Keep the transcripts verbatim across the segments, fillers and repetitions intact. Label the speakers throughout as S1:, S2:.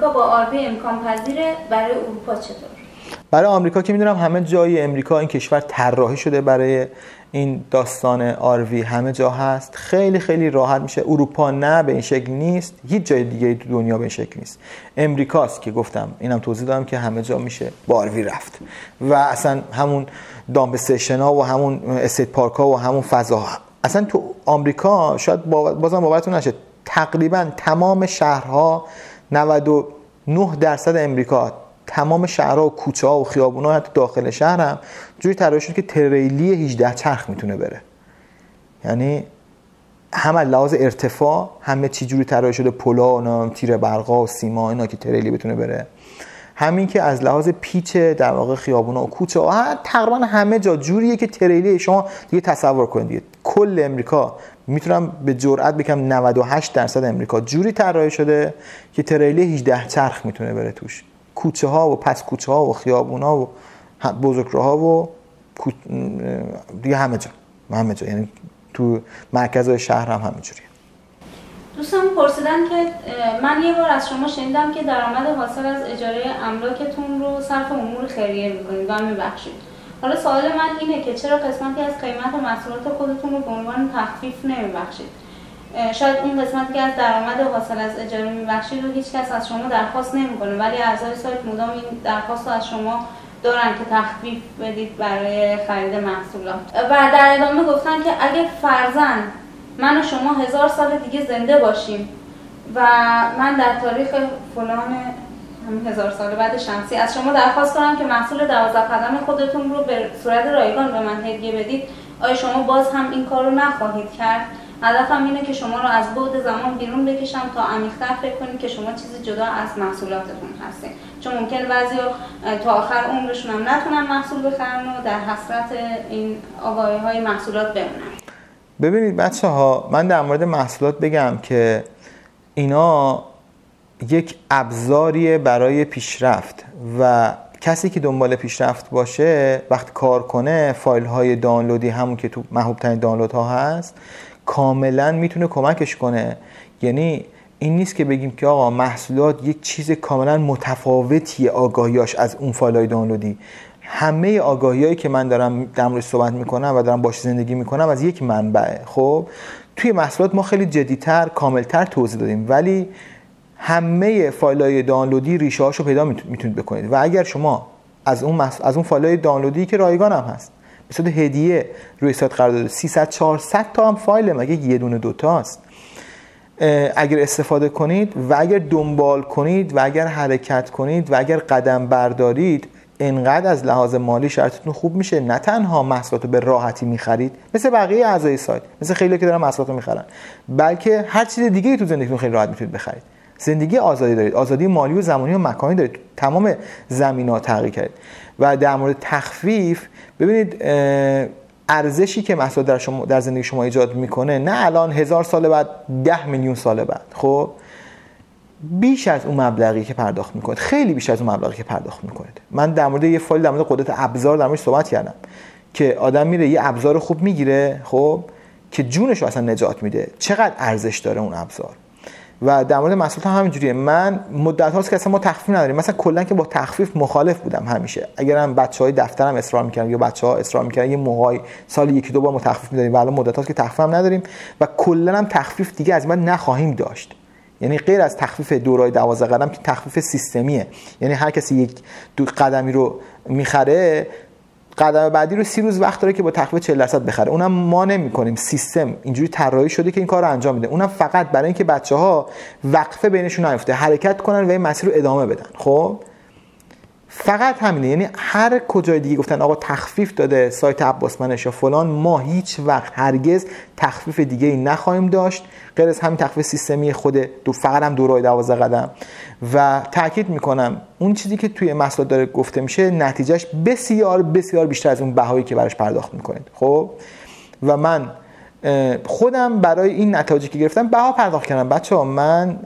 S1: آمریکا با آروی امکان پذیره، برای اروپا چطور؟
S2: برای آمریکا که میدونم همه جای امریکا این کشور طراحی شده برای این داستان آروی، همه جا هست، خیلی خیلی راحت میشه. اروپا نه، به این شکل نیست، هیچ جای دیگه تو دنیا به این شکل نیست. امریکاست که گفتم، اینم توضیح دادم که همه جا میشه با آروی رفت و اصلا همون دامپ استیشن ها و همون استیت پارک ها و همون فضا، اصلا تو آمریکا شاید بازم باورتون نشه تقریبا تمام شهرها، نود و نه درصد امریکا تمام شهرها و کوچه ها و خیابون ها حتی داخل شهر هم جوری طراحی شده که تریلی هجده چرخ میتونه بره. یعنی هم از لحاظ ارتفاع همه چی جوری طراحی شده، پلا و تیر برقا و سیما اینا که تریلی بتونه بره، همین که از لحاظ پیچ در واقع خیابونا و کوچه ها تقریبا همه جا جوریه که تریلی، شما دیگه تصور کنید دیگه کل امریکا میتونم به جرئت بگم نود و هشت درصد امریکا جوری طراحی شده که تریلی هجده چرخ میتونه بره توش. کوچه ها و پس کوچه ها و خیابون ها و بزرگراه ها و دیگه همه جا همه جا یعنی تو مرکز شهر هم همه جوریه.
S1: دوستان پرسیدن که من یه بار از شما شنیدم که درآمد حاصل از اجاره املاکتون رو صرف امور خیریه میکنید و میبخشید. حالا سوال من اینه که چرا قسمتی از قیمت محصولات خودتون رو به عنوان تخفیف نمیبخشید؟ شاید این قسمتی که از درآمد حاصل از اجاره میبخشید رو هیچ کس از شما درخواست نمیکنه، ولی اعضای سایت مدام این درخواست رو از شما دارن که تخفیف بدید برای خرید محصولات. و در ادامه گفتن که اگه فرضاً من و شما هزار سال دیگه زنده باشیم و من در تاریخ فلان همین هزار سال بعد شمسی از شما درخواست کنم که محصول دوازده قدم خودتون رو به صورت رایگان به من هدیه بدید، آیا شما باز هم این کار رو نخواهید کرد؟ هدفم اینه که شما رو از بعد زمان بیرون بکشم تا عمیق‌تر فکر کنید که شما چیزی جدا از محصولاتتون هستین، چون ممکنه بعضیا تا آخر عمرشون هم نتونن محصول بخرن و در حسرت این آگاهی‌های محصولات بمونن.
S2: ببینید بچه‌ها، من در مورد محصولات بگم که اینا یک ابزاریه برای پیشرفت و کسی که دنبال پیشرفت باشه وقتی کار کنه فایل‌های دانلودی همون که تو محبوب‌ترین دانلودها هست کاملا میتونه کمکش کنه. یعنی این نیست که بگیم که آقا محصولات یک چیز کاملا متفاوتیه آگاهیاش از اون فایل‌های دانلودی. همه آگاهیایی که من دارم در موردش صحبت میکنم و دارم باش زندگی میکنم از یک منبعه. خب توی محصولات ما خیلی جدی‌تر کاملتر توضیح دادیم، ولی همه فایل‌های دانلودی ریشه هاشو پیدا میتونید بکنید و اگر شما از اون محصول از اون فایل‌های دانلودی که رایگان هم هست به صورت هدیه روی سایت قرار داده سیصد چهارصد تا هم فایل، مگه یه دونه دوتاست، اگر استفاده کنید و اگر دنبال کنید و اگر حرکت کنید و اگر قدم بردارید انقدر از لحاظ مالی شرطتون خوب میشه. نه تنها محصولات رو به راحتی میخرید مثل بقیه اعضای سایت، مثل خیلی که دارن محصولات رو میخرن، بلکه هر چیز دیگه تو زندگیتون خیلی راحت میتونید بخرید. زندگی آزادی دارید، آزادی مالی و زمانی و مکانی دارید، تمام زمینه‌ها تغییر کرد. و در مورد تخفیف ببینید ارزشی که محصول در شما در زندگی شما ایجاد میکنه نه الان هزار سال بعد، ده میلیون سال بعد، خب بیش از اون مبلغی که پرداخت میکنید، خیلی بیش از اون مبلغی که پرداخت میکنید. من در مورد یه فایل در مورد قدرت ابزار در موردش صحبت کردم که آدم میره یه ابزار خوب میگیره خب که جونش رو اصلا نجات میده، چقدر ارزش داره اون ابزار. و در مورد محصولات هم همینجوریه. من مدت هاست که اصلا ما تخفیف نداریم، مثلا کلا که با تخفیف مخالف بودم همیشه. اگرم بچهای دفترم اصرار میکردن یا بچه‌ها اصرار میکردن یه موقعی سال یکی دو بار ما تخفیف میدادیم، ولی مدت هاست که تخفیف هم نداریم و کلا هم تخفیف دیگه از من نخواهیم داشت. یعنی غیر از تخفیف دورای دوازده قدم که تخفیف سیستمیه، یعنی هر کسی یک دو قدمی رو میخره قدم بعدی رو سی روز وقت داره که با تخفیف چهل درصد بخره. اونم ما نمی‌کنیم، سیستم اینجوری طراحی شده که این کارو انجام میده. اونم فقط برای اینکه بچه‌ها وقفه بینشون نیفته، حرکت کنن و این مسیر رو ادامه بدن. خب فقط همینه. یعنی هر کجای دیگه گفتن آقا تخفیف داده سایت عباس منش یا فلان، ما هیچ وقت هرگز تخفیف دیگه ای نخواهیم داشت غیر از همین تخفیف سیستمی خود دو فقط هم دورای دوازده قدم. و تاکید میکنم اون چیزی که توی محصولات داره گفته میشه نتیجهش بسیار بسیار بیشتر از اون بهایی که براش پرداخت میکنید. خب و من خودم برای این نتایجی که گرفتم بها پرداخت کردم. بچه‌ها من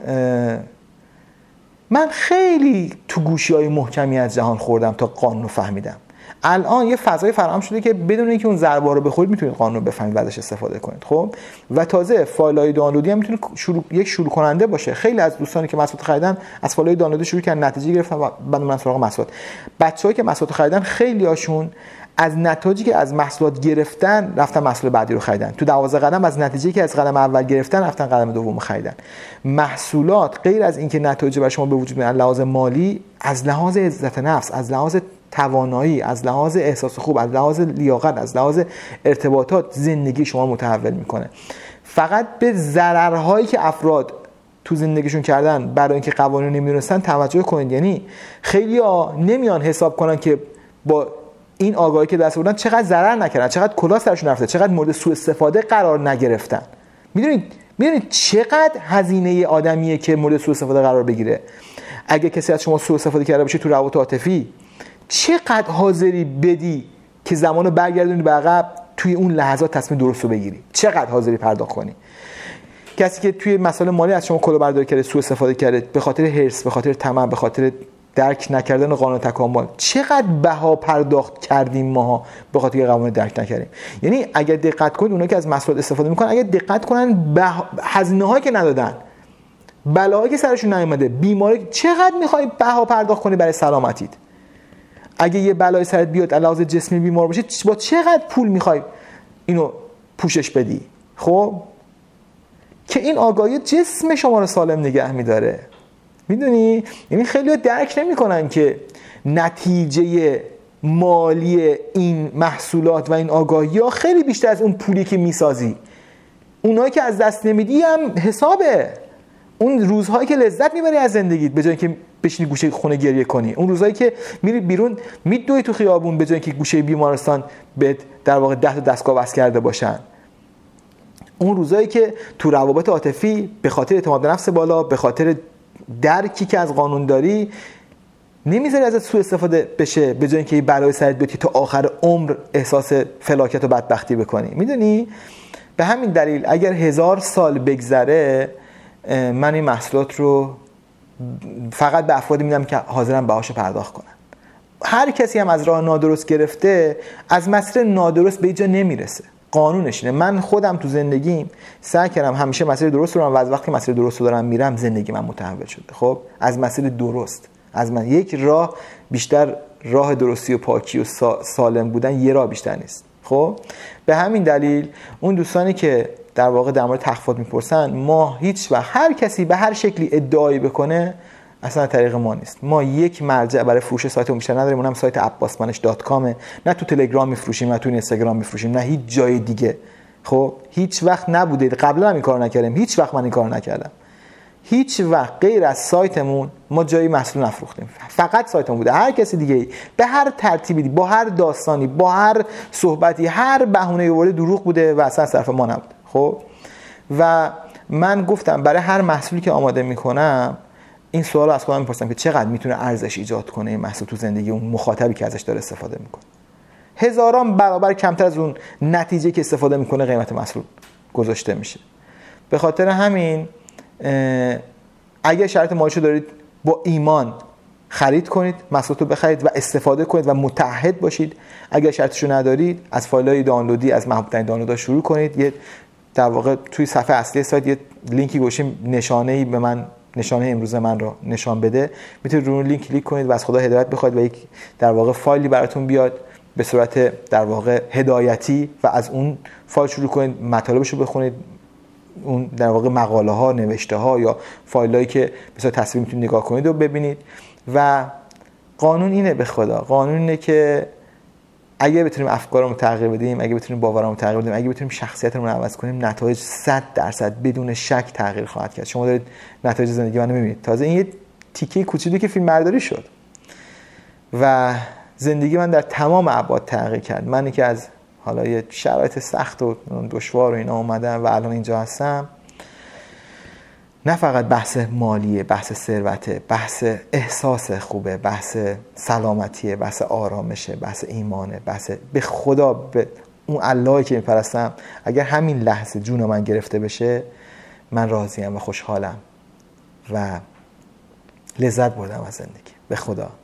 S2: من خیلی تو گوشی‌های محکمی از جهان خوردم تا قانون رو فهمیدم. الان یه فضای فراهم شده که بدون اینکه اون ضربه رو بخورید میتونید قانون رو بفهمید و ازش استفاده کنید. خب و تازه فایل‌های دانلودی هم میتونه شروع یک شروع کننده باشه. خیلی از دوستانی که محصولات خریدن از فایل‌های دانلودی شروع کردن، نتیجه گرفتن و بعد من سراغ محصولات. بچه‌هایی که محصولات خریدن خیلی هاشون از نتایجی که از محصولات گرفتن رفتن محصول بعدی رو خریدن. تو دوازده قدم از نتیجه‌ای که از قدم اول گرفتن رفتن قدم دوم خریدن. محصولات غیر از اینکه نتایج برای شما به وجود میاد لحاظ مالی، از لحاظ عزت نفس، از لحاظ توانایی، از لحاظ احساس خوب، از لحاظ لیاقت، از لحاظ ارتباطات زندگی شما متحول میکنه. فقط به ضررهایی که افراد تو زندگیشون کردن برای اینکه قوانین نمیدونستن توجه کنید. یعنی خیلی‌ها نمیان حساب کنن که با این آگاهی که دست آوردن چقدر ضرر نکردن، چقدر کلاه سرشون رفته، چقدر مورد سوء استفاده قرار نگرفتن. میدونید میدونید چقدر هزینه آدمیه که مورد سوء استفاده قرار بگیره؟ اگه کسی از شما سوء استفاده کرده باشه تو روابط عاطفی، چقدر حاضری بدی که زمانو برگردونی به عقب توی اون لحظات تصمیم درست رو بگیری؟ چقدر حاضری پرداخت کنی؟ کسی که توی مسائل مالی از شما کلاهبرداری کرده، سوء استفاده کرده به خاطر حرص، به خاطر طمع، به خاطر درک نکردن قانون تکامل، چقدر بها پرداخت کردیم ماها به خاطر که قانون درک نکردیم. یعنی اگر دقت کنید اونایی که از محصولات استفاده میکنن، اگر دقت کنن هزینه هایی که ندادن، بلاهایی که سرشون نیومده، بیماری، چقدر میخوای بها پرداخت کنی برای سلامتیت؟ اگه یه بلای سرت بیاد علاوه جسمی بیمار باشی، با چقدر پول میخوای اینو پوشش بدی؟ خب که این آگاهی جسم شما رو سالم نگه میداره. میدونی؟ یعنی خیلی‌ها درک نمی‌کنن که نتیجه مالی این محصولات و این آگاهی‌ها خیلی بیشتر از اون پولی که میسازی. اونایی که از دست نمیدی هم حسابه. اون روزهایی که لذت میبری از زندگیت به جای اینکه بشینی گوشه خونه گریه کنی، اون روزهایی که میری بیرون میدوی تو خیابون به جای اینکه گوشه بیمارستان به در واقع ده تا دستگاه وصل کرده باشن، اون روزهایی که تو روابط عاطفی به خاطر اعتماد به نفس بالا، به خاطر درکی که از قانون داری، نمیذاری ازت سوء استفاده بشه به جای اینکه بلای سرت بیاد تا آخر عمر احساس فلاکت و بدبختی بکنی. میدونی؟ به همین دلیل اگر هزار سال بگذره من این محصولات رو فقط به افرادی میدم که حاضرن بهاشو پرداخت کنن. هر کسی هم از راه نادرست گرفته از مسیر نادرست به اینجا نمیرسه. قانونش اینه. من خودم تو زندگیم سعی کردم همیشه مسیر درست رو برم و از وقتی مسیر درست رو دارم میرم زندگی من متحول شده. خب از مسیر درست، از من یک راه بیشتر، راه درستی و پاکی و سالم بودن یه راه بیشتر نیست. خب به همین دلیل اون دوستانی که در واقع در مورد تخفیفات میپرسن، ما هیچ وقت هر کسی به هر شکلی ادعایی بکنه اصلا طریق ما نیست. ما یک مرجع برای فروش سایت بیشتر نداریم، اونم سایت عباسمنش دات کام. نه تو تلگرام میفروشیم، نه تو اینستاگرام میفروشیم، نه هیچ جای دیگه. خب هیچ وقت نبوده، قبلا هم این کارو نکردیم، هیچ وقت من این کارو نکردم. هیچ وقت غیر از سایتمون ما جایی محصول نفروختیم. فقط سایتمون بوده. هر کسی دیگه به هر ترتیبی، با هر داستانی، با هر صحبتی، هر بهونه‌ای آورده دروغ بوده و اصلا صرف ما نبوده. خب و من گفتم برای هر محصولی که آماده میکنم این سوالو از خودم میپرسم که چقدر میتونه ارزش ایجاد کنه این محصول تو زندگی اون مخاطبی که ازش داره استفاده میکنه. هزاران برابر کمتر از اون نتیجه که استفاده میکنه قیمت محصول گذاشته میشه. به خاطر همین اگه شرط مالیشو دارید با ایمان خرید کنید، محصولات رو بخرید و استفاده کنید و متعهد باشید. اگر شرطشو ندارید از فایل‌های دانلودی، از محبوب‌ترین دانلودها شروع کنید. یه در واقع توی صفحه اصلی سایت یه لینکی گوشیم نشانه‌ای به من، نشانه امروز من رو نشان بده، میتونید روی لینک کلیک کنید و از خدا هدایت بخواید و یک در واقع فایلی براتون بیاد به صورت در واقع هدایتی و از اون فایل شروع کنید، مطالبش رو بخونید، اون در واقع مقاله ها، نوشته ها یا فایلایی که به صورت تصویری میتونید نگاه کنید و ببینید. و قانون اینه، به خدا قانون اینه که اگه بتونیم افکارمون تغییر بدیم، اگه بتونیم باورمون تغییر بدیم، اگه بتونیم شخصیتمون رو عوض کنیم، نتایج صد درصد بدون شک تغییر خواهد کرد. شما دارید نتایج زندگی منو میبینید. تازه این یه تیکه کوچیکی که فیلم برداری شد و زندگی من در تمام ابعاد تغییر کرد. منی که از حالا یه شرایط سخت و دشوار و اینا اومدم و الان اینجا هستم، نه فقط بحث مالیه، بحث ثروته، بحث احساس خوبه، بحث سلامتیه، بحث آرامشه، بحث ایمانه، بحث به خدا، به اون اللهی که میپرستم. اگر همین لحظه جون من گرفته بشه من راضیم و خوشحالم و لذت بردم از زندگی. به خدا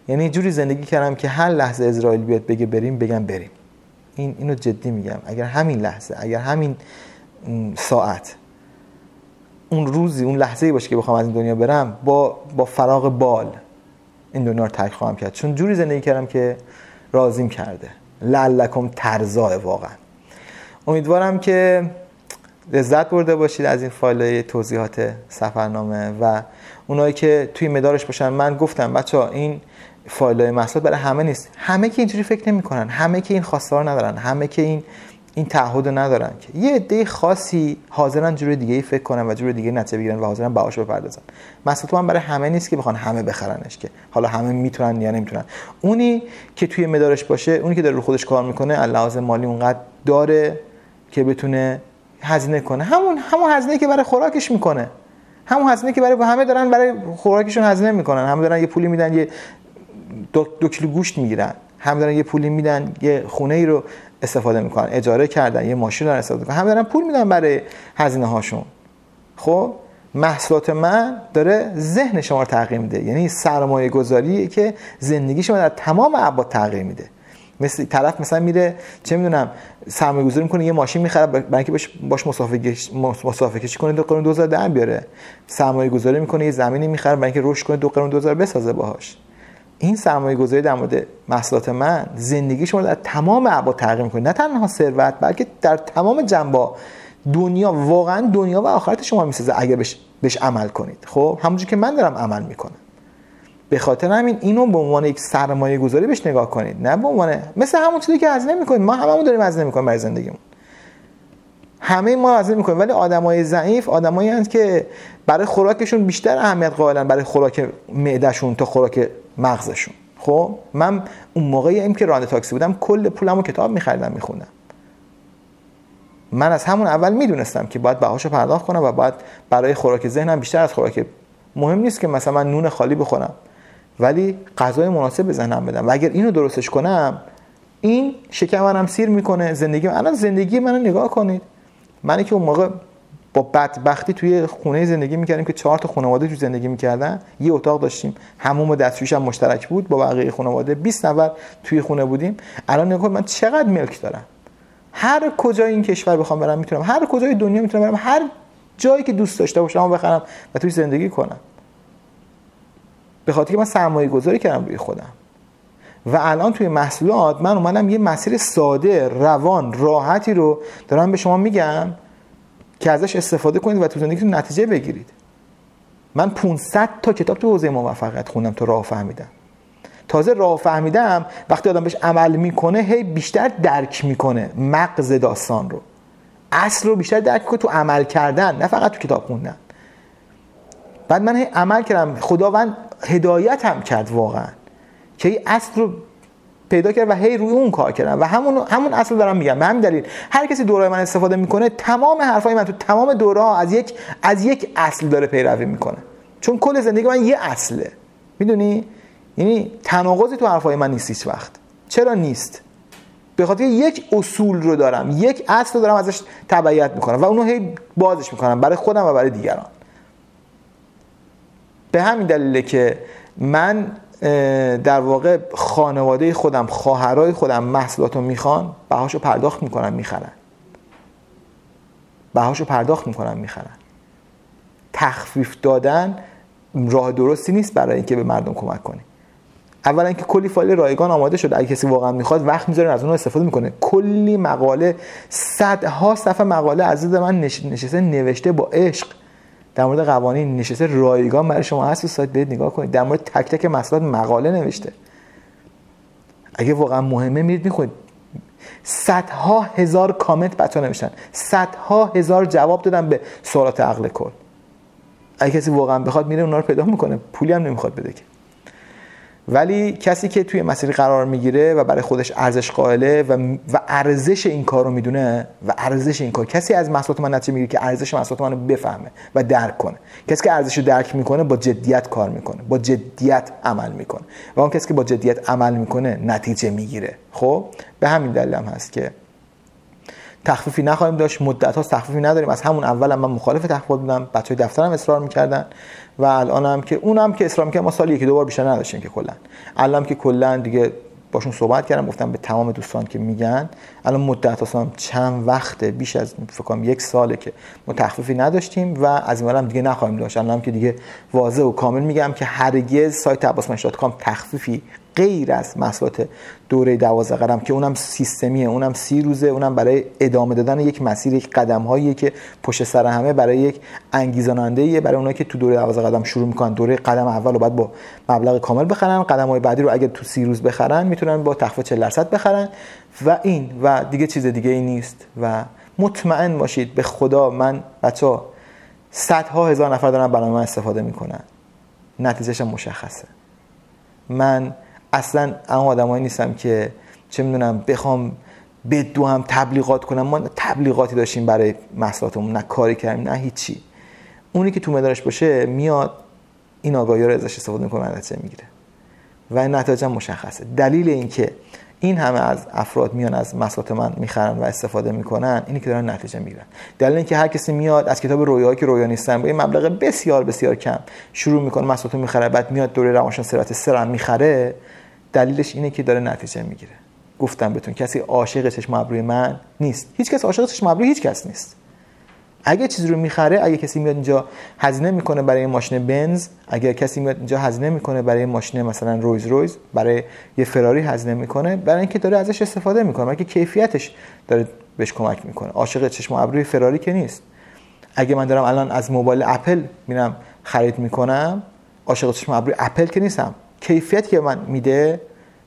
S2: یعنی جوری زندگی کردم که هر لحظه اسرائیل بیاد بگه بریم بگم بریم. این اینو جدی میگم. اگر همین لحظه، اگر همین ساعت، اون روزی، اون لحظه‌ای باشه که بخوام از این دنیا برم، با با فراغ بال این دنیا رو ترک خواهم کرد، چون جوری زندگی کردم که راضیم کرده. لعلکم ترضا. واقعا امیدوارم که لذت برده باشید از این فایل توضیحات سفرنامه و اونایی که توی مدارش باشن. من گفتم بچه‌ها این فایل‌های محصول برای همه نیست. همه که اینجوری فکر نمی‌کنن، همه که این خواسته رو ندارن، همه که این این تعهد رو ندارن، که یه عده خاصی حاضرن جور دیگه‌ای فکر کنن و جور دیگه نتیجه بگیرن و حاضرن بهاش بپردازن. مسئله من برای همه نیست که بخوان همه بخرنش، که حالا همه میتونن یا نمیتونن. اونی که توی مدارش باشه، اونی که داره رو خودش کار میکنه، لحاظ مالی اونقدر داره که بتونه هزینه کنه، همون همون هزینه‌ای که برای خوراکش میکنه، همون هزینه‌ای که برای همه دارن برای خوراکشون هزینه میکنن، همه دارن یه پولی میدن یه دو, دو کیلو گوشت میگیرن، همه دارن یه پولی میدن یه خونه ای رو استفاده میکنن، اجاره کردن یه ماشین دارن استفاده میکنن، همه دارن پول میدن برای هزینه هاشون. خب محصولات من داره ذهن شما رو تغییر میده، یعنی سرمایه گذاریه که زندگی شما در تمام ابعاد تغییر میده. مثل طرف مثلا میره چه میدونم سرمایه گذاری میکنه، یه ماشین میخره برای اینکه باش باش مسافه کشی کنه، دو قرون دو هزار در بیاره. سرمایه گذاری میکنه، یه زمینی میخره برای اینکه رشد کنه، دو قرون دو هزار بسازه باهاش. این سرمایه گذاری در مورد محصولات من زندگی شما در تمام ابعاد تغییر میکنه، نه تنها ثروت بلکه در تمام جنبه‌ها دنیا، واقعا دنیا و آخرت شما میسازه اگه بهش بهش عمل کنید. خب همونجوری که من دارم عمل میکنم. به خاطر همین اینو به عنوان یک سرمایه گذاری بهش نگاه کنید، نه به عنوان مثل همون چیزی که هزینه میکنید. ما هممون داریم هزینه میکنیم برای زندگیمون، همه ما هزینه میکنیم، ولی آدمای ضعیف آدمایی هستند که برای خوراکشون بیشتر اهمیت قائلن برای خوراک معدهشون تا خوراک مغزشون. خب من اون موقعی هم که راننده تاکسی بودم کل پولمو کتاب می‌خریدم می‌خوندم. من از همون اول میدونستم که باید بهاشو پرداخت کنم و باید برای خوراک ذهنم بیشتر از خوراک، مهم نیست که مثلا من نون خالی بخورم، ولی غذای مناسب به ذهنم بدم و اگر اینو درستش کنم این شکم منم سیر میکنه زندگی من. الان زندگی منو نگاه کنید. منی که اون موقع با بدبختی توی خونه زندگی میکردیم که چهار تا خانواده توی زندگی میکردن، یه اتاق داشتیم، حموم و دستشویش هم مشترک بود با بقیه خانواده، بیست نفر توی خونه بودیم. الان نگاه من چقدر ملک دارم، هر کجای این کشور بخوام برم میتونم، هر کجای دنیا میتونم برم، هر جایی که دوست داشته باشم بخرم و توی زندگی کنم، به خاطر که من سرمایه گذاری کردم روی خودم. و الان توی محصولات من اومدم یه مسیر ساده، روان، راحتی رو دارم به شما میگم که ازش استفاده کنید و تو زندگیتون نتیجه بگیرید. من پانصد تا کتاب تو حوزه موفقیت خوندم تا راه فهمیدم. تازه راه فهمیدم وقتی آدم بهش عمل میکنه هی بیشتر درک میکنه مغز داستان رو، اصل رو بیشتر درک کنه تو عمل کردن، نه فقط تو کتاب خوندن. بعد من هی عمل کردم، خداوند هدایتم کرد واقعا که این اصل رو پیدا کرد و هی روی اون کار کردم و همون همون اصل دارم میگم. به همین دلیل هر کسی دوره‌های من استفاده میکنه، تمام حرفای من تو تمام دوره‌ها از یک از یک اصل داره پیروی میکنه، چون کل زندگی من یه اصله. میدونی؟ یعنی تناقضی تو حرفای من نیست هیچ وقت. چرا نیست؟ به خاطر یک اصول رو دارم، یک اصل رو دارم ازش تبعیت میکنم و اونو هی بازش میکنم برای خودم و برای دیگران. به همین دلیله که من در واقع خانواده خودم، خواهرای خودم محصولاتو میخوان، بهاشو پرداخت میکنن میخرن. بهاشو پرداخت میکنن میخرن. تخفیف دادن راه درستی نیست برای اینکه به مردم کمک کنی. اولا اینکه کلی فایل رایگان آماده شده، اگه کسی واقعا میخواد وقت میذاره از اون استفاده میکنه. کلی مقاله، صدها صفحه مقاله عزیز من نشسته نوشته با عشق در مورد قوانین، نشسته رایگان برای شما هست. سایت برید نگاه کنید، در مورد تک تک مسائل مقاله نوشته. اگه واقعا مهمه میرید میخونید. صدها هزار کامنت بچه‌ها نوشتن، صدها هزار جواب دادن به سوالات عقل کل. اگه کسی واقعا بخواد میره اونا رو پیدا میکنه، پولی هم نمیخواد بده که. ولی کسی که توی مسیر قرار میگیره و برای خودش ارزش قائله و و ارزش این کارو میدونه و ارزش این کار، کسی از محصولات من نتیجه میگیره که ارزش محصولات منو بفهمه و درک کنه. کسی که ارزشو درک میکنه با جدیت کار میکنه، با جدیت عمل میکنه و اون کسی که با جدیت عمل میکنه نتیجه میگیره. خب به همین دلیل هم هست که تخفیفی نخواهیم داشت، مدت ها تخفیفی نداریم. از همون اول هم من مخالف تخفیف بودم، بچهای دفترم اصرار میکردن و الانم که اونم که اصرار میکردن، ما سالی یکی دو بار بیشتر نداشتیم که کلا. الانم که کلا دیگه باشون صحبت کردم، گفتم به تمام دوستان که میگن الان مدت اصلا چند وقته، بیش از فکر کنم یک ساله که ما تخفیفی نداشتیم و از این هم دیگه نخواهیم داشت. الانم که دیگه واضح و کامل میگم که هرگز سایت عباس منشی دات کام تخفیفی غیر از محصولات دوره دوازده قدم که اونم سیستمیه، اونم سی روزه، اونم برای ادامه دادن یک مسیر، یک قدم‌هایی که پشت سر همه برای یک انگیزاننده‌ایه برای اونایی که تو دوره دوازده قدم شروع میکنن. دوره قدم اول رو بعد با مبلغ کامل بخرن، قدم‌های بعدی رو اگه تو سی روز بخرن میتونن با تخفیف چهل درصد بخرن و این و دیگه چیز دیگه ای نیست. و مطمئن باشید به خدا من بچه‌ها صدها هزار نفر دارن برنامه من استفاده میکنن، نتیجهش مشخصه. من اصلا اون آدمایی نیستم که چه میدونم بخوام بدوام تبلیغات کنم. ما تبلیغاتی داشتیم برای محصولاتمون، نه کاری کردیم نه هیچی. اونی که تو مدارش باشه میاد این آگاهی رو ازش استفاده میکنه، نتیجه میگیره و این نتایج هم مشخصه. دلیل این که این همه از افراد میان از محصولات من میخرن و استفاده میکنن اینی که دارن نتیجه میگیرن. دلیل این که هر کسی میاد از کتاب رویاهایی که رویا نیستن با این مبلغ بسیار بسیار کم شروع میکنه محصولات میخره، بعد میاد دوره روانشناسی ثروت سه هم میخره، دلیلش اینه که داره نتیجه میگیره. گفتم بهتون کسی عاشق چشم ابروی من نیست، هیچ کس عاشق چشم ابروی هیچ کس نیست. اگه چیزی رو میخره، اگه کسی میاد اینجا هزینه میکنه برای ماشین بنز، اگه کسی میاد اینجا هزینه میکنه برای ماشین مثلا رویز رویز، برای یه فراری هزینه میکنه، برای اینکه داره ازش استفاده میکنه، برای اینکه کیفیتش داره بهش کمک میکنه. عاشق چشم ابروی فراری که نیست. اگه من دارم الان از موبایل اپل میرم خرید میکنم، عاشق چشم ابروی اپل که نیستم. کیفیتی که من میده،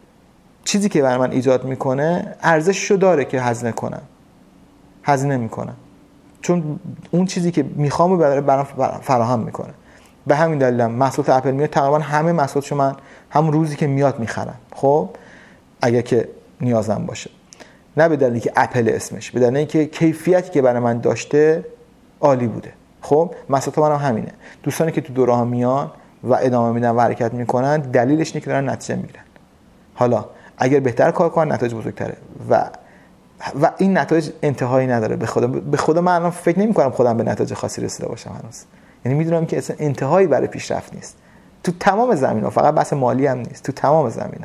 S2: چیزی که برای من ایجاد میکنه، ارزششو داره که هزینه کنم. هزینه میکنم چون اون چیزی که میخوام رو برام فراهم میکنه. به همین دلیلم محصولات اپل میاد، تقریبا همه محصولاتشو من همون روزی که میاد میخرم. خب اگه که نیازم باشه، نه به دلیلی که اپل اسمش، به دلیلی که کیفیتی که برای من داشته عالی بوده. خب محصولات منم همینه. دوستانی که تو دوره ها میان و ادامه میدن و حرکت میکنن، دلیلش اینه که دارن نتیجه میگیرن. حالا اگر بهتر کار کنن نتایج بزرگتره و و این نتایج انتهایی نداره. به خدا به خدا من الان فکر نمی کنم خودم به نتایج خاصی رسیده باشم هنوز. یعنی میدونم که اصلا انتهایی برای پیشرفت نیست تو تمام زمینا، فقط بحث مالی هم نیست، تو تمام زمینا.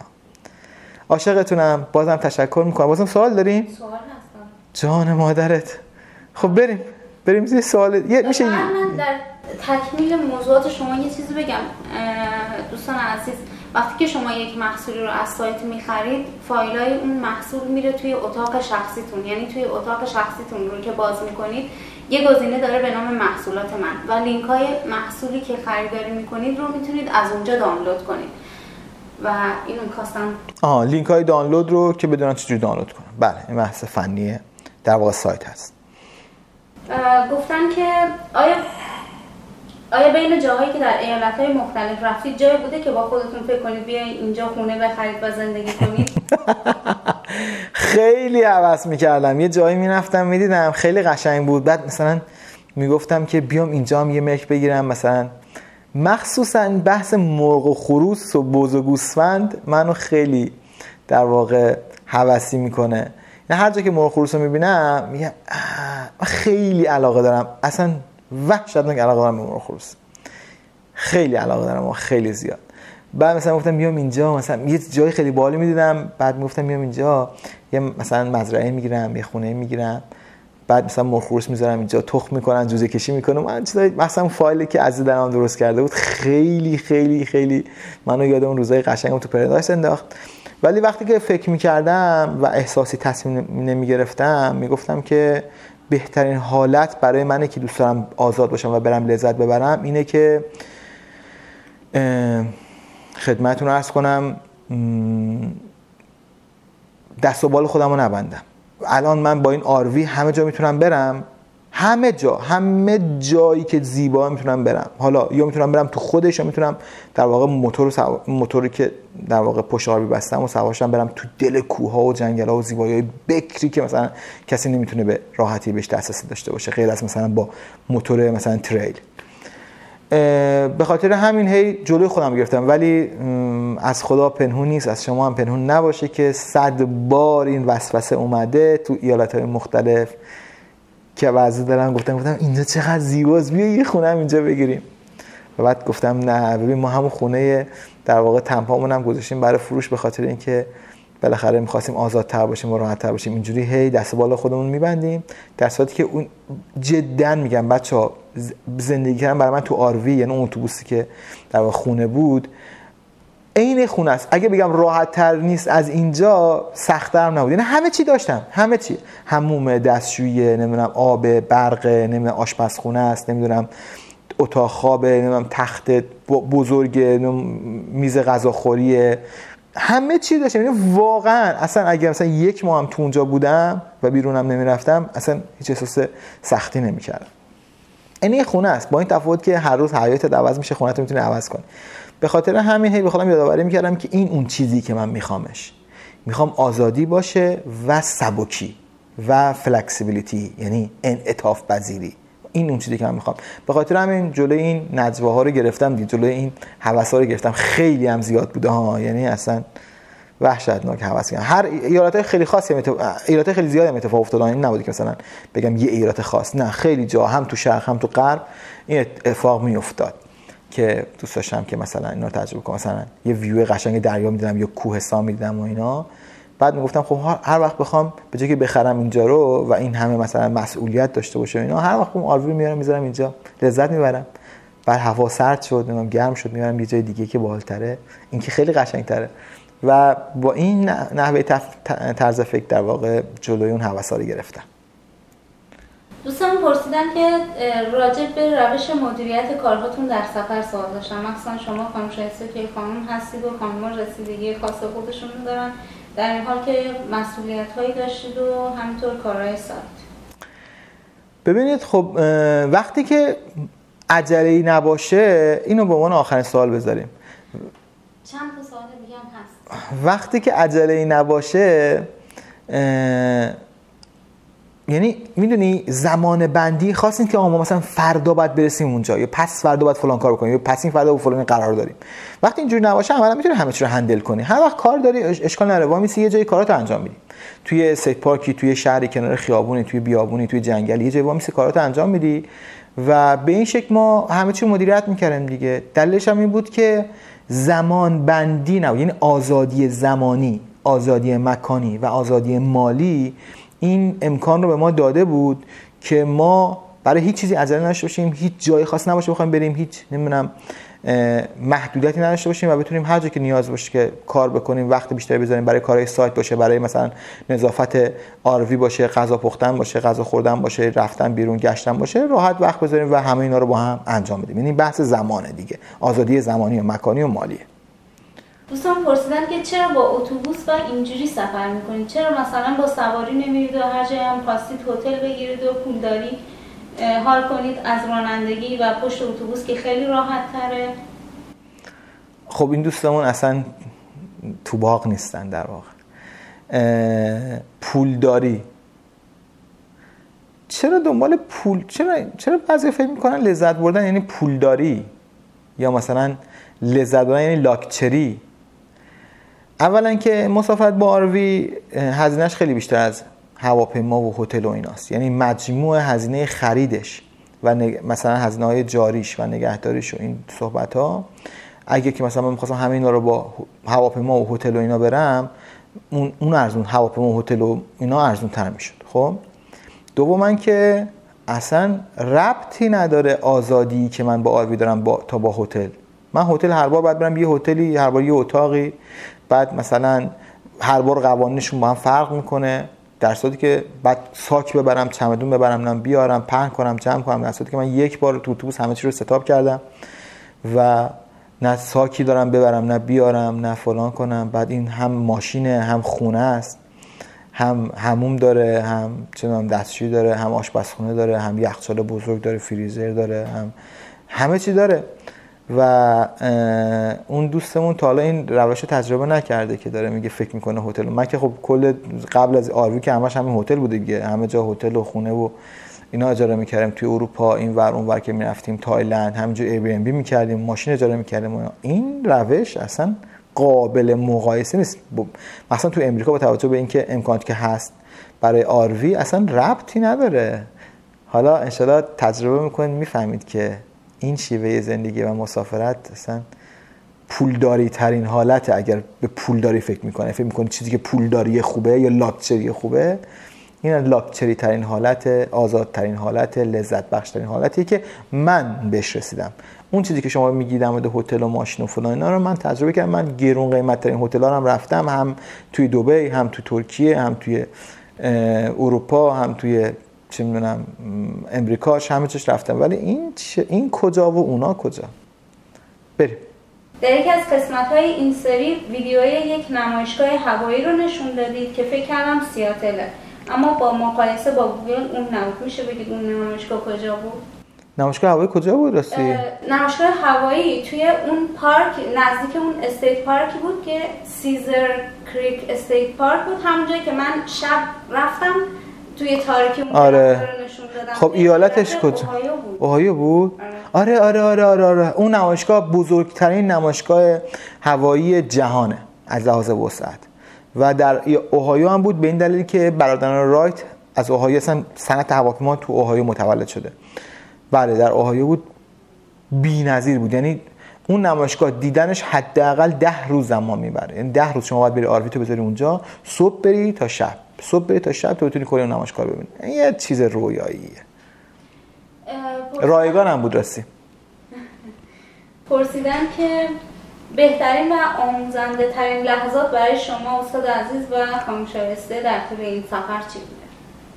S2: عاشقتونم، بازم تشکر میکنم. بازم سوال داریم؟
S1: سوال هستم.
S2: جان مادرت. خب بریم بریم زیر سوال. یه میشه
S1: من در تکمیل موضوعات شما یه چیزی بگم دوستان عزیز. وقتی که شما یک محصولی رو از سایت می‌خرید، فایل‌های اون محصول میره توی اتاق شخصیتون، یعنی توی اتاق شخصیتون رو که باز می‌کنید یه گزینه داره به نام محصولات من و لینک‌های محصولی که خریداری می‌کنید رو میتونید از اونجا دانلود کنید و اینو می‌خواستم
S2: آها لینک‌های دانلود رو که بدونن چجوری دانلود کنن. بله این بحث فنیه، در واقع سایت هست.
S1: گفتن که آیا آیا بین جاهایی که در ایالت‌های مختلف رفتید جایی بوده که با خودتون فکر کنید بیاین اینجا خونه بخرید و زندگی کنید؟
S2: خیلی هوس می‌کردم. یه جایی می‌رفتم می‌دیدم خیلی قشنگ بود، بعد مثلا میگفتم که بیام اینجا هم یه ملک بگیرم. مثلا مخصوصا بحث مرغ و خروس و بز و گوسفند منو خیلی در واقع هوسی میکنه. یعنی هر جا که مرغ و خروس رو میبینم میگم خیلی علاقه دارم، اصلا وحشتناک علاقه دارم به مرغ و خروس، خیلی علاقه دارم و خیلی زیاد. بعد مثلا گفتم بیام اینجا، مثلا یه جای خیلی باحالی میدیدم، بعد میگفتم بیام اینجا یه مثلا مزرعه میگیرم، یه خونه میگیرم، بعد مثلا مرغ خروس میذارم اینجا، تخم میکنن، جوجه کشی میکنم. من چیزای مثلا فایلی که عزیز دلم درست کرده بود خیلی خیلی خیلی منو یاد اون روزای قشنگم تو پرنداش انداخت. ولی وقتی که فکر میکردم و احساسی تصمیم نمیگرفتم، میگفتم که بهترین حالت برای منه که دوست دارم آزاد باشم و برم لذت ببرم اینه که خدمتتون عرض کنم دست و بال خودمو نبندم. الان من با این آروی همه جا میتونم برم، همه جا، همه جایی که زیبا میتونم برم. حالا یا میتونم برم تو خودش، یا میتونم در واقع موتور سو... موتوری که در واقع پشت آروی بستم و سوارشم برم تو دل کوه‌ها و جنگل‌ها و زیبایی‌های بکری که مثلا کسی نمیتونه به راحتی بهش دسترسی داشته باشه غیر از مثلا با موتور مثلا تریل. به خاطر همین هی جلوی خودم گرفتم، ولی از خدا پنهون نیست، از شما هم پنهون نباشه که صد بار این وسوسه اومده تو ایالت‌های مختلف که بعضی دارن گفتم گفتم اینجا چقدر زیباست، بیا یه خونه هم اینجا بگیریم. و بعد گفتم نه ببین ما همون خونه در واقع تمپامون هم گذاشتیم برای فروش به خاطر اینکه بالاخره می‌خواستیم آزادتر باشیم و راحت‌تر باشیم. اینجوری هی دست بالا خودمون می‌بندیم، در صورتی که اون جداً میگم بچه‌ها زندگی کردن برای من تو آروی، یعنی اون اتوبوسی که در واقع خونه بود، عین خونه است. اگه بگم راحت‌تر نیست از اینجا، سخت‌تر نبود. یعنی همه چی داشتم، همه چی، حموم، دستشویی، نمیدونم آب، برق، نمیدونم آشپزخونه است، نمیدونم اتاق خواب، نمیدونم تخت بزرگ، میز غذاخوری، همه چی داشتم. یعنی واقعا اصلا اگه مثلا یک ماه هم تو اونجا بودم و بیرونم نمیرفتم، اصلا هیچ احساس سختی نمیکردم. این خونه است، با این تفاوت که هر روز حیاتت عوض میشه، خونه‌ت میتونی عوض کنی. به خاطر همین هی به خودم یادآوری میکردم که این اون چیزی که من میخوامش، میخوام آزادی باشه و سبکی و فلکسیبیلیتی، یعنی انعطاف پذیری. این اون چیزی که من میخوام. به خاطر همین جلوی این نجواها رو گرفتم دیگه، جلوی این هوسا رو گرفتم. خیلی هم زیاد بوده ها، یعنی اصلا وحشتناک هوس کردم. هر ایالت‌های خیلی خاصی متف... ایالت‌های خیلی زیادی اتفاق افتاد. این نبوده که مثلا بگم یه ایالت خاص، نه خیلی جا، هم تو شرق هم تو غرب این اتفاق میافتاد که دوست داشتم که مثلا اینا رو تجربه کنم. مثلا یه ویو قشنگ دریا می‌دیدم یا کوهستان می‌دیدم و اینا، بعد میگفتم خب هر وقت بخوام به جای که بخرم اینجا رو و این همه مثلا مسئولیت داشته باشه اینا، هر وقت اون آروی میارم میذارم اینجا، لذت میبرم. بعد هوا سرد شد، نمیدونم گرم شد، میارم یه جای دیگه که باحال‌تره، این که خیلی قشنگ‌تره. و با این نحوه طرز فکر در واقع جلوی اون هوسا رو گرفتم.
S1: دوستان پرسیدن که راجع به روش مدیریت کارهاتون در سفر سوال داشتن، مثلا شما خانم شایسته که خانم هستید و خانم‌ها رسیدگی خاص خودشون دارن، در این حال که مسئولیت‌هایی داشتید و همینطور کارهای ساعت.
S2: ببینید خب وقتی که عجله‌ای نباشه، اینو به عنوان آخرین سوال بذاریم.
S1: چند تا سوال دیگه هم هست.
S2: وقتی که عجله‌ای نباشه، یعنی میدونی زمان بندی خاص این که ما مثلا فردا باید برسیم اونجا یا پس فردا باید فلان کار بکنیم یا پس این فردا با فلان قرار داریم. وقتی اینجوری نباشه عملا میتونی همه چی رو هندل کنی. هر وقت کار داری اشکال نداره، وامیسی یه جای کاراتو انجام میدی. توی سیت پارکی، توی شهری، کنار خیابونی، توی بیابونی، توی جنگلی، یه جای وامیسی کاراتو انجام میدی و به این شکل ما همه چی مدیریت میکردیم دیگه. دلیلش هم این بود که زمان بندی نبود، یعنی آزادی زمانی، آزادی مکانی و آزادی مالی این امکان رو به ما داده بود که ما برای هیچ چیزی عجله نداشته باشیم، هیچ جای خاص نباشه بخوایم بریم، هیچ نمیدونم محدودیتی نداشته باشیم و بتونیم هر جا که نیاز باشه که کار بکنیم، وقت بیشتری بذاریم برای کارهای سایت باشه، برای مثلا نظافت آروی باشه، غذا پختن باشه، غذا خوردن باشه، رفتن بیرون گشتن باشه، راحت وقت بذاریم و همه اینا رو با هم انجام بدیم. یعنی بحث زمانه دیگه، آزادی زمانی و مکانی و مالیه.
S1: دوستان پرسیدن که چرا با اتوبوس و اینجوری سفر میکنید؟ چرا مثلا با سواری نمیرید و هر جایی هم خواستید هتل بگیرید و پولداری حال کنید از رانندگی و پشت اتوبوس که خیلی راحت تره؟
S2: خب این دوستمون اصلا تو باغ نیستن در واقع. پولداری چرا دنبال پول، چرا چرا بعضی فکر میکنن لذت بردن یعنی پولداری یا مثلا لذت بردن یعنی لاکچری؟ اولا که مسافرت با آروی هزینه‌اش خیلی بیشتر از هواپیما و هتل و ایناست، یعنی مجموع هزینه خریدش و نگ... مثلا هزینه‌های جاریش و نگهداریش و این صحبت‌ها، اگه که مثلا من می‌خواستم همه اینا رو با هواپیما و هتل و اینا برم، اون اون ارزون، هواپیما و هتل و اینا ارزون‌تر میشد. خب دوما که اصلا ربطی نداره آزادی که من با آروی دارم با تا با هتل. من هتل هر بار باید برم یه هتلی، هر بار یه اتاقی، بعد مثلا هر بار قوانینشون با هم فرق میکنه، در صورتی که بعد ساک ببرم، چمدون ببرم، نم بیارم، پهن کنم، جمع کنم، در صورتی که من یک بار تو اتوبوس همه چی رو ستاپ کردم و نه ساکی دارم ببرم، نه بیارم، نه فلان کنم. بعد این هم ماشینه، هم خونه است، هم حموم داره، هم چه می‌دونم دستشویی داره، هم آشپزخونه داره، هم یخچال بزرگ داره، فریزر داره، هم همه چی داره. و اون دوستمون تا حالا این روش رو تجربه نکرده که داره میگه فکر میکنه هتل. من که خب کل قبل از آروی که همش همین هتل بوده دیگه، همه جا هتل و خونه و اینا اجاره میکردیم توی اروپا این ور اون ور که میرفتیم، تایلند همینجور ای بی ام بی میکردیم، ماشین اجاره میکردیم. این روش اصلا قابل مقایسه نیست. مثلا تو امریکا با توجه به اینکه امکاناتی که هست برای آروی اصلا ربطی نداره. حالا انشالله تجربه میکنید میفهمید که این شیوه زندگی و مسافرت اصلا پولداری ترین حالته. اگر به پولداری فکر میکنه فکر میکنه چیزی که پولداری خوبه یا لاکچری خوبه، این لاکچری ترین حالت، آزاد ترین حالت، لذت بخش ترین حالتیه که من بهش رسیدم. اون چیزی که شما میگید در مورد هتل و ماشین و فلان اینا رو من تجربه کردم. من گرون قیمت ترین هتل‌ها هم رفتم، هم توی دبی، هم توی ترکیه، هم توی اروپا، هم توی چه میدونم امریکاش، همه چیش رفتم. ولی این این کجا و اونا کجا؟ بریم.
S1: در یکی از قسمت‌های این سری ویدیوی یک نمایشگاه هوایی رو نشون دادید که فکر کردم سیاتله، اما با مقایسه با گوگل اون نبود. میشه بگید اون نمایشگاه کجا بود؟
S2: نمایشگاه هوایی کجا بود راستی؟
S1: نمایشگاه هوایی توی اون پارک نزدیک اون استیت پارکی بود که سیزر کریک استیت پارک بود، همونجایی که من شب رفتم توی تاریکی اون
S2: آره.
S1: رو نشون دادم.
S2: خب ایالتش کجا؟
S1: اوهایو بود.
S2: اوهایو بود؟ آره آره آره آره آره. اون نمایشگاه بزرگترین نمایشگاه هوایی جهانه از لحاظ وسعت و در اوهایو هم بود، به این دلیل که برادران رایت از اوهایو اصلا صنعت هواپیما تو اوهایو متولد شده. بله در اوهایو بود، بی‌نظیر بود. یعنی اون نمایشگاه دیدنش حداقل ده روز زمان میبره. یعنی ده روز شما باید بری آروی تو بذاری اونجا، صبح بری تا شب، صبح بری تا شب تا بتونی کل اون نمایشگاه ببینی. این یه چیز رویاییه. رایگان هم بود راستی.
S1: پرسیدن که بهترین و آموزنده ترین لحظات برای شما استاد عزیز و خانم شایسته در طول این سفر چی بوده؟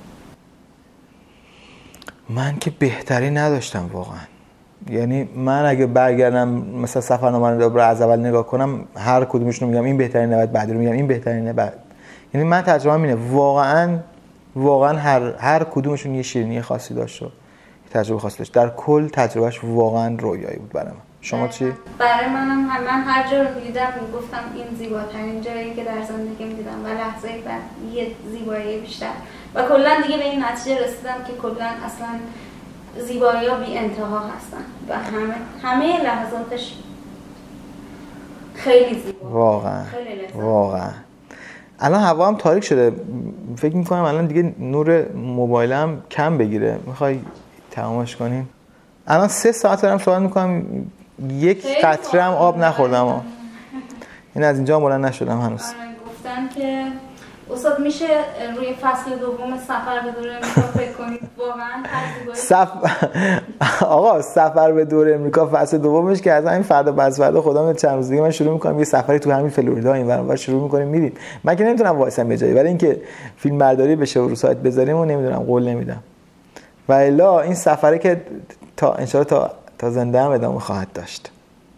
S2: من که بهتری نداشتم واقعا. یعنی من اگه برگردم مثلا سفرنامه رو از اول نگاه کنم، هر کدومشون رو میگم این بهترینه، بعد بعدی رو میگم این بهترینه، بعد یعنی من تجربه‌ام اینه واقعا واقعا هر هر کدومشون یه شیرینی خاصی داشت و تجربه خاصی داشت. در کل تجربهش واقعا رویایی بود برام. شما چی؟
S1: برای منم هم من هر جا رو دیدم گفتم این زیباترین جایی که در زندگیم دیدم و لحظه بعد یه زیبایی بیشتر و کلا دیگه به این نتیجه رسیدم که کلا اصلا زیبایی‌ها بی انتها هستن و همه همه لحظاتش خیلی زیبا.
S2: واقعا
S1: خیلی
S2: واقعا. الان هوا هم تاریک شده، فکر میکنم الان دیگه نور موبایلم کم بگیره. میخوای تمامش کنیم؟ الان سه ساعت دارم صحبت میکنم، یک قطره هم آب نخوردم. این از اینجا بلند نشدم هنوز.
S1: گفتن که استاد میشه روی فصل دوم سفر به دور امریکا فکر کنید واقعا
S2: سف... آقا سفر به دور امریکا فصل دومش که از همین فردا بعد فردا خدا چند روز دیگه من شروع میکنم یه سفری تو همین فلوریدا این ور شروع میکنیم میریم. من که نمیتونم وایسم یه جایی، ولی اینکه فیلم برداری بشه و رو سایت بذاریم و نمیدونم قول نمیدم. و الا این سفره که تا ان شاء الله تا تا زنده ام ادامه خواهد داشت.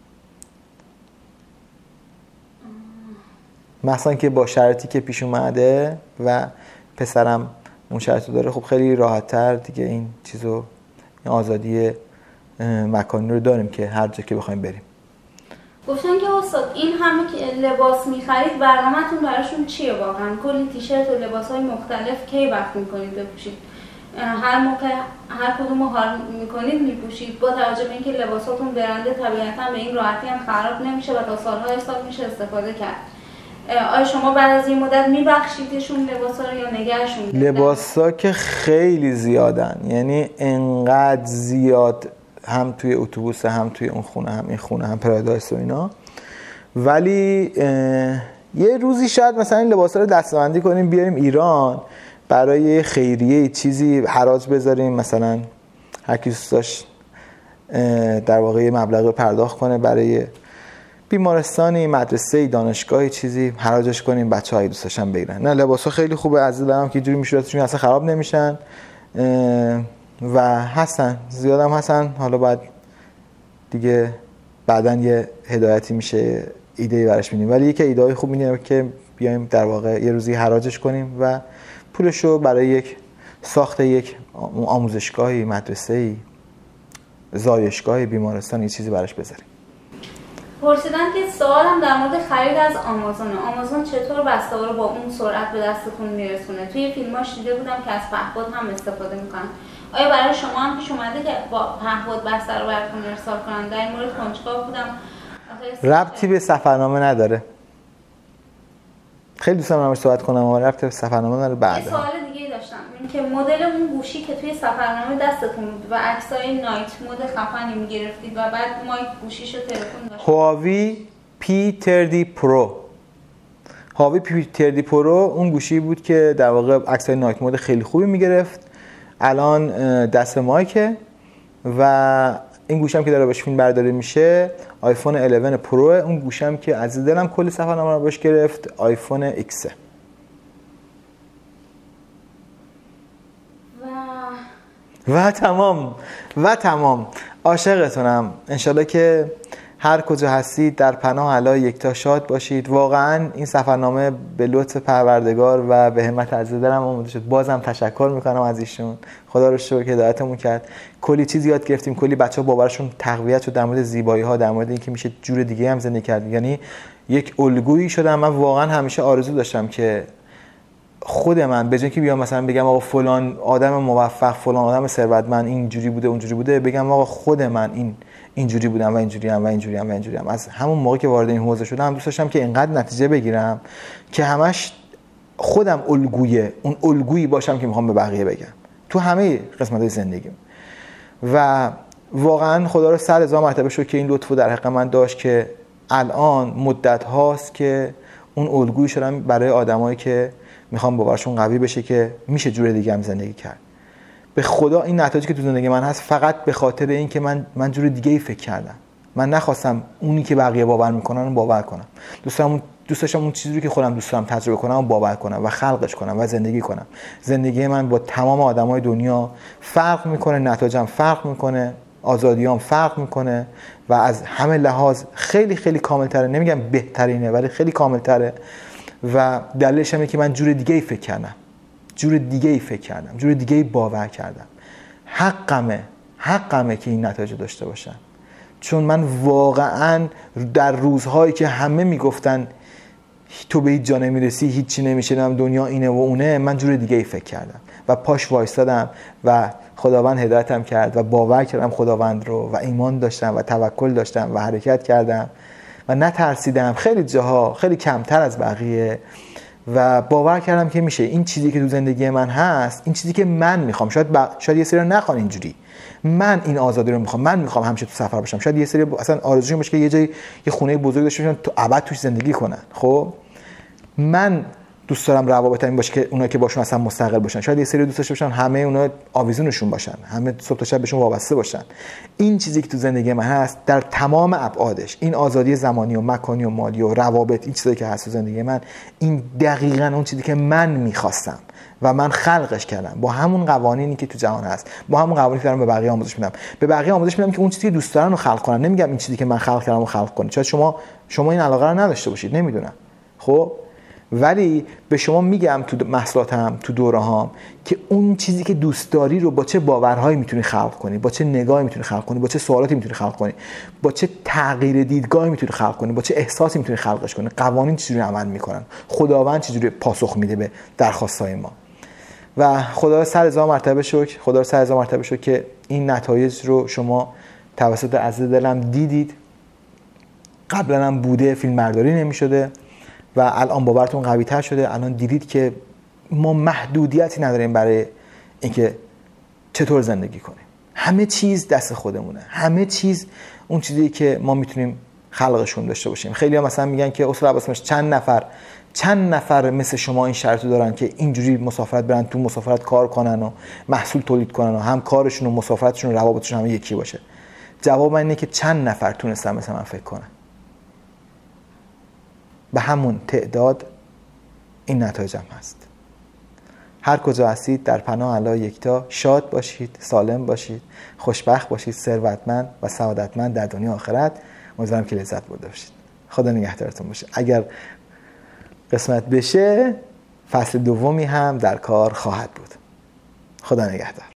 S2: مثلا که با شرطی که پیش اومده و پسرم اون شرطو داره، خب خیلی راحت‌تر دیگه این چیزو، این آزادی مکانی رو داریم که هر جا که بخوایم بریم.
S1: گفتن که استاد این همه که لباس می‌خرید برنامه‌تون براشون چیه واقعا؟ کلی تیشرت و لباس‌های مختلف کی وقت می‌کنید بپوشید؟ هر موقع هر کدومو حال می‌کنید می‌پوشید؟ با توجه به اینکه لباساتون برنده طبیعتاً به این راحتی هم خراب نمیشه و تا سال‌ها حساب میشه استفاده کرد. آیا شما بعد از این مدت میبخشیدشون لباسا رو یا نگهشون می‌دارید؟ لباسا
S2: که خیلی زیادن، یعنی انقدر زیاد، هم توی اتوبوس هم توی اون خونه هم این خونه هم پرادایس و اینا. ولی یه روزی شاید مثلا این لباسا رو دسته‌بندی کنیم بیاریم ایران برای خیریه چیزی حراج بذاریم، مثلا هر کی دوست داشت در واقع یه مبلغ رو پرداخت کنه برای بیمارستانی، مدرسه، دانشگاهی، چیزی حراجش کنیم بچه‌های دوست داشتن بگیرن. نه لباسا خیلی خوبه، از دلم که اینجوری میشورتشون اصلا خراب نمیشن و هستن، زیادم هستن. حالا بعد دیگه بعداً یه هدایتی میشه، ایده‌ای براش میدیم، ولی یک ایده‌ای خوب میدیم که بیایم در واقع یه روزی حراجش کنیم و پولشو برای یک ساخت یک آموزشگاهی، مدرسه‌ای، زایشگاهی، بیمارستانی چیزی براش بذاریم.
S1: پرسیدن که سوالم در مورد خرید از آمازون. آمازون چطور بسته‌ها رو با اون سرعت به دستتون میرسونه؟ توی فیلماش دیده بودم که از پهپاد هم استفاده میکنن. آیا برای شما هم پیش اومده که با پهپاد بستر رو براتون ارسال کنن؟ در این مورد کنجکاو بودم.
S2: ربطی به سفرنامه نداره. خیلی دوست دارم صحبت کنم اما ربطی به سفرنامه نداره. بعد
S1: یه سوال دیگه داشتم، این که مدل اون گوشی که توی سفرنامه دستتون بود و عکسای نایت مود خفنی می‌گرفتید و بعد مایک گوشیشو تلفن داشت.
S2: هواوی پی ثلاثین پرو. هواوی پی ثلاثین پرو اون گوشی بود که در واقع عکسای نایت مود خیلی خوبی می‌گرفت. الان دست مایکه و این گوشم که داره باش فیلم برداری میشه آیفون یازده پرو. اون گوشم که از دلم کلی سفرنامه رو باش گرفت آیفون ایکس. و و تمام و تمام عاشقتونم. انشالله که هر کجا هستید در پناه الله یکتا شاد باشید. واقعا این سفرنامه به لطف پروردگار و به همت از دلم آماده شد. بازم تشکر میکنم از ایشون. خدا رو شکر که هدایتمون کرد. کلی چیز یاد گرفتیم، کلی بچه‌ها باورشون تقویت شد در مورد زیبایی ها، در مورد اینکه میشه جور دیگه هم زندگی کرد. یعنی یک الگویی شدم. من واقعا همیشه آرزو داشتم که خود من به جای که بیام مثلا بگم آقا فلان آدم موفق، فلان آدم ثروتمند اینجوری بوده اونجوری بوده، بگم آقا خود من این اینجوری بودم و اینجوری هم و اینجوری هم و اینجوری هم. از همون موقع که وارد این حوزه شدم دوست داشتم که اینقدر نتیجه بگیرم که همش خودم الگوی اون الگویی باشم که میخوام به بقیه بگم تو همه قسمت‌های زندگیم. و واقعا خدا رو صد هزار مرتبه شکر که این لطفو در حق من داشت که الان مدت هاست که اون الگویی شدم برای آدمایی که میخوام باورشون قوی بشه که میشه جور دیگه هم زندگی کرد. به خدا این نتایجی که تو زندگی من هست فقط به خاطر این که من من جور دیگه ای فکر کردم. من نخواستم اونی که بقیه باور میکنن رو باور کنم. دوست دارم دوست داشتم اون چیزی رو که خودم دوست دارم تجربه کنم و باور کنم و خلقش کنم و زندگی کنم. زندگی من با تمام آدمای دنیا فرق میکنه، نتایجم فرق میکنه، آزادیام فرق میکنه و از همه لحاظ خیلی خیلی کامل‌تره. نمیگم بهترینه ولی خیلی کامل‌تره و دلیلش اینه که من جور دیگه ای فکر کردم. جور دیگه ای فکر کردم، جور دیگه ای باور کردم. حقمه حقمه که این نتایج داشته باشم، چون من واقعا در روزهایی که همه میگفتن تو به هیچ جا نمیرسی، هیچی نمیشه، دنیا اینه و اونه، من جور دیگه ای فکر کردم و پاش وایستادم و خداوند هدایتم کرد و باور کردم خداوند رو و ایمان داشتم و توکل داشتم و حرکت کردم و نترسیدم. خیلی جاها خیلی کمتر از بقیه و باور کردم که میشه. این چیزی که تو زندگی من هست، این چیزی که من میخوام. شاید ب... شاید یه سری نخوان اینجوری، من این آزادی رو میخوام. من میخوام همیشه تو سفر باشم. شاید یه سری اصلا آرزوشون باشه که یه جای یه خونه بزرگ داشته باشن تو ابد توش زندگی کنن. خب من دوست دارم روابط این باشه که اونایی که باشون اصلا مستقل باشن. شاید یه سری دوست داشته باشن همه اونا آویزونشون باشن، همه صبح تا شب بهشون وابسته باشن. این چیزی که تو زندگی من هست در تمام ابعادش، این آزادی زمانی و مکانی و مالی و روابط، این چیزی که هست تو زندگی من، این دقیقاً اون چیزی که من می‌خواستم و من خلقش کردم با همون قوانینی که تو جهان هست، با همون قوانینی که دارم به بقیه آموزش میدم. به بقیه آموزش میدم که اون چیزی که دوست دارن رو خلق کنن. نمیگم این چیزی که من خلق کردم رو خلق کنید. شاید شما شما این علاقه رو نداشته باشید، نمیدونم. خب ولی به شما میگم تو محصولاتم، تو دوره‌هام، که اون چیزی که دوست داری رو با چه باورهایی میتونی خلق کنی، با چه نگاهی میتونی خلق کنی، با چه سوالاتی میتونی خلق کنی، با چه تغییر دیدگاهی میتونی خلق کنی، با چه احساسی میتونی خلقش کنی. قوانین چجوری عمل میکنن، خداوند چجوری پاسخ میده به درخواستای ما. و خدا رو صد هزار مرتبه شکر، خدا رو صد هزار مرتبه شکر که این نتایج رو شما توسط عزیز دلم دیدید. قبلا هم بوده، فیلمبرداری نمیشده و الان باورتون قوی تر شده. الان دیدید که ما محدودیتی نداریم برای اینکه چطور زندگی کنیم. همه چیز دست خودمونه. همه چیز اون چیزی که ما میتونیم خلقشون داشته باشیم. خیلی ها مثلا میگن که اصلا عباس چند نفر چند نفر مثل شما این شرطو دارن که اینجوری مسافرت برن تو مسافرت کار کنن و محصول تولید کنن و هم کارشون و مسافرتشون و روابطشون هم یکی باشه. جواب من اینه که چند نفر تونستن مثل من فکر کنن. به همون تعداد این نتایج هم هست. هر کجا هستید در پناه الله یکتا شاد باشید، سالم باشید، خوشبخت باشید، ثروتمند و سعادتمند در دنیا و آخرت. امیدوارم که لذت برده باشید. خدا نگهدارتون باشه. اگر قسمت بشه فصل دومی هم در کار خواهد بود. خدا نگهدار.